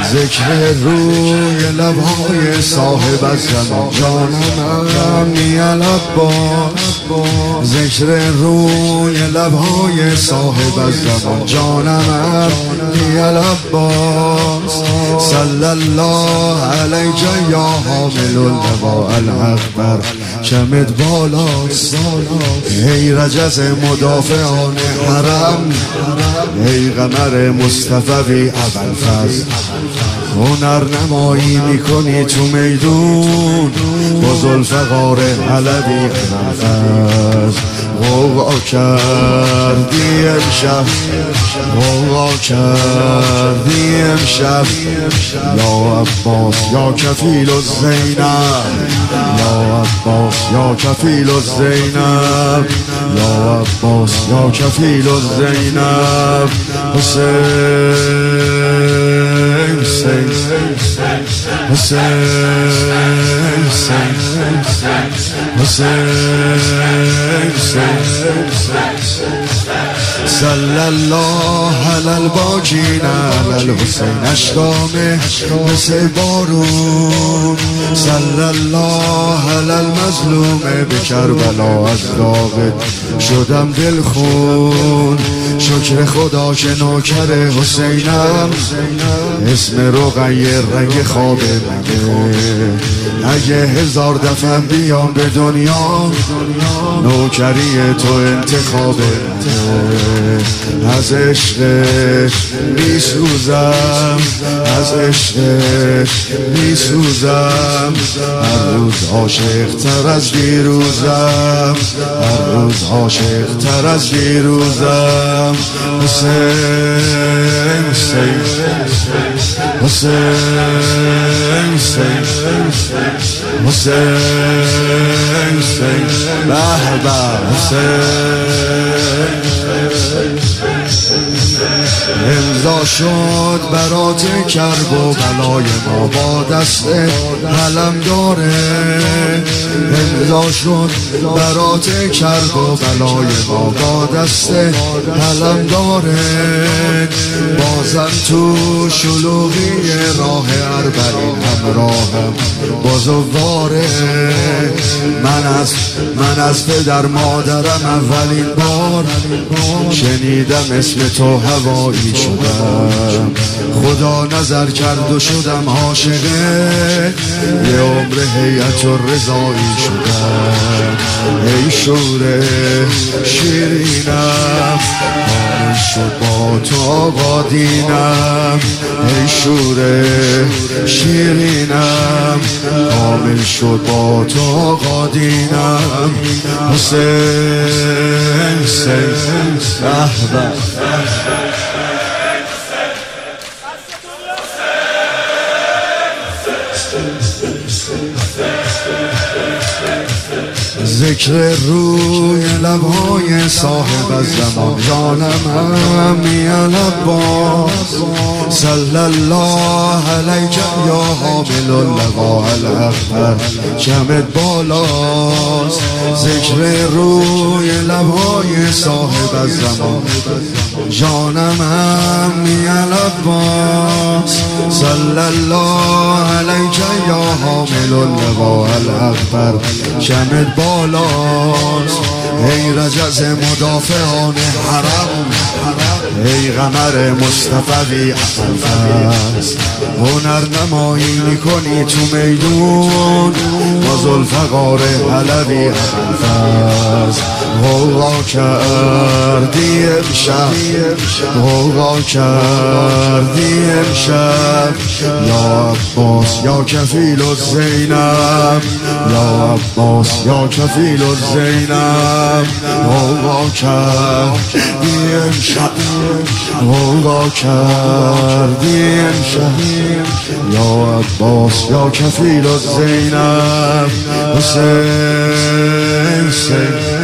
ذکر روی لبهای صاحب الزمان جانم میل عباس، ذکر روی لبهای صاحب الزمان جانم میل عباس. صلی الله علیک یا حامل اللواء الحق بر چمت بالاست. ای رجز مدافعان حرم، ای قمر مصطفی ابوالفضل، هنر نمایی میکنی تو میدون با ذوالفقار علوی ابوالفضل. غوغا کردی امشب، غوغا کردی امشب، یا عباس یا کفیل الزینب، یا عباس یا کفیل الزینب، یا عباس یا کفیل الزینب. حسین حسین حسین حسین صلی الله علی الباقین علی الحسین. اشکامه مثل بارون، صلی الله علی المظلوم به کربلا. از داغ شدم دل خون، شکر خدا که نوکر حسینم. اسم رقیه رنگ خواب منه، اگه هزار دفعه بیام به دنیا نوکری تو انتخاب منه. از عشقش میسوزم، از عشقش میسوزم، هر روز عاشق تر از دیروزم، هر روز عاشق تر از دیروزم. حسین حسین حسین حسین حسین حسین به به حسین. امضا شد برات کرب و بلای ما با دست علم داره، امضا شد برات کرب و بلای ما با دست علم داره. بازم تو شلوغی راه اربعین همراهم با زواره. من از پدر مادرم اولین بار شنیدم اسم تو هوایی شدم. خدا نظر کرد و شدم عاشقه، یه عمر هیئت الرضایی شدم. ای شور شیرینم حامل شد با تو آقا دینم، ای شور شیرینم حامل شد با تو آقا دینم. حسین حسین احباب ذکر روی لبهای صاحب الزمان جانم میل عباس. صلی الله علیک یا حامل اللواء الحق چمت بالاست. ذکر روی لبهای صاحب الزمان جانم میل عباس. صلی الله علیک یا حامل اللواء الحق چمت بالاست. ای رجز مدافعان حرم، ای قمر مصطفی ابوالفضل، هنر نمایی میکنی تو میدون با ذوالفقار علوی ابوالفضل. غوغا کردی امشب، غوغا کردی امشب، یا عباس یا کفیل الزینب، یا عباس یا کفیل الزینب. غوغا کردی امشب، غوغا کردی امشب، یا عباس یا کفیل الزینب. حسین حسین